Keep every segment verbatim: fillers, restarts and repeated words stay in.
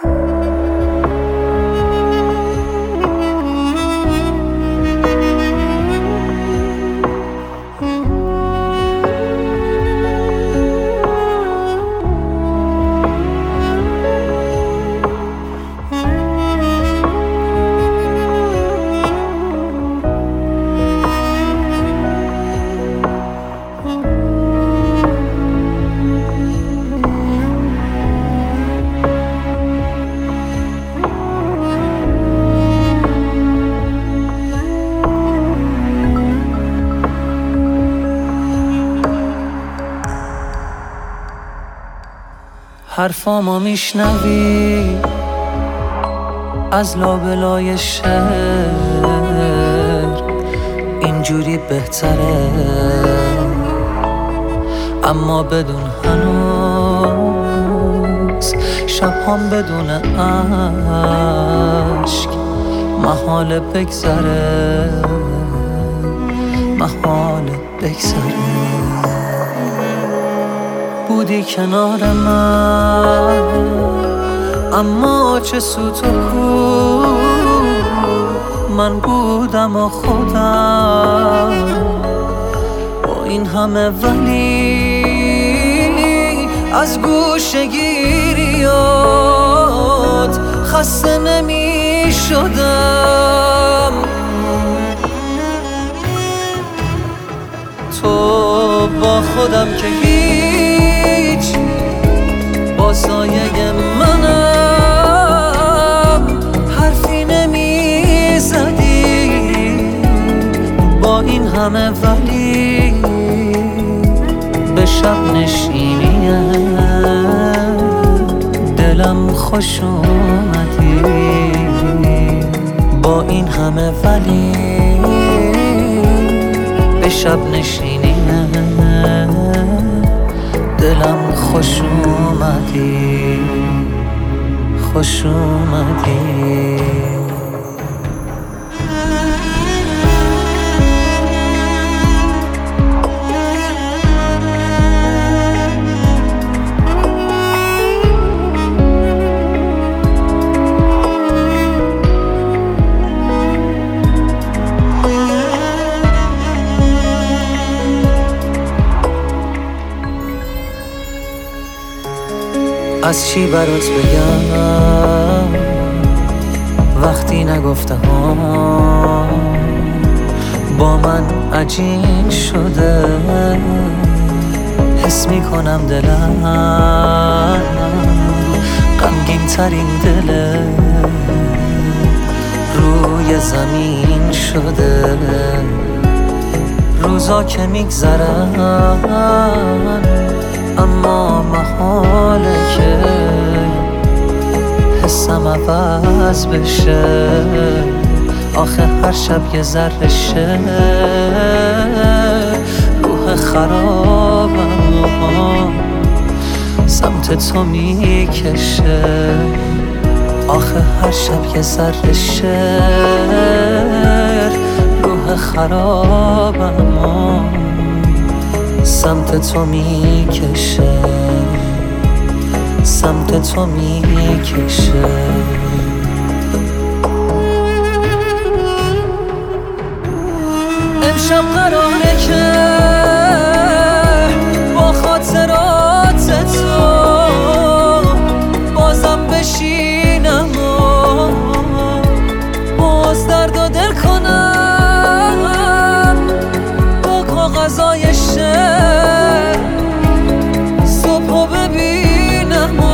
حرفامو میشنوی از لابلای شهر، اینجوری بهتره، اما بدون هنوز شبهام بدون عشق محال بگذره، محال بگذره. بودی کنار من اما چه سوت و کو، من بودم و خودم با این همه، ولی از گوشه گیریات خسته نمی شدم. تو با خودم که هیچ، با سایه منم حرفی نمی زدی با این همه، ولی به شب نشینی دلم خوش اومدی. با این همه ولی به شب نشینی دلم خوش اومدی، خوش اومدی. از چی برات بگم وقتی نگفتم، با من عجین شده، حس میکنم دلم غمگین ترین دل روی زمین شده. روزا که میگذرن اما محاله که حسم عوض بشه. آخه هر شب یه ذره شه روح خرابم سمت تو میکشه. آخه هر شب یه ذره شه روح خرابم سمت تو میکشه، سمت تو میکشه. امشب قراره که با خاطرات تو بازم بشینم و باز درد و دل کنم با کاغذای شعر صبحو ببینم و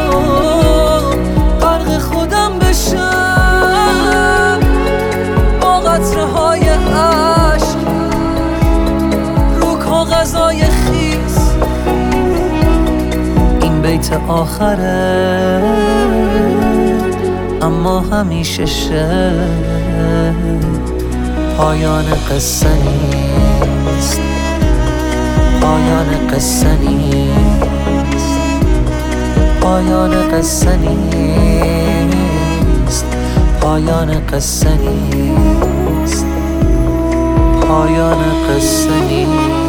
غرق خودم بشم با قطره های عشق رو کاغذای خیس. این بیت آخره اما همیشه شه پایان قصه نیست، پایان قصه نیست، پایان قصه نیست، پایان قصه نیست، پایان قصه نیست.